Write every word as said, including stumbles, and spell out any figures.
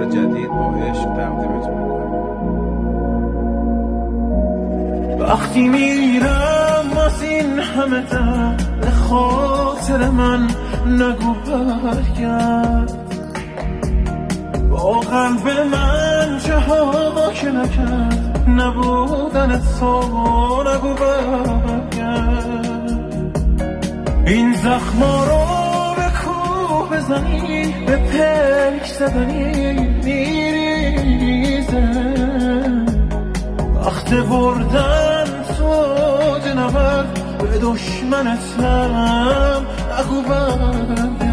بار جدید با عشق تقدیمتون میکنم. وقتی میرم از این همه در خاطر من نگو برگرد، با قلب من چه ها که نکرد نبودن تو نگو برگرد. این زخما رو به کوه بزنی به پیک زدنی میریزه، وقت بردن تو جنور به دشمنتم نگو برگرد.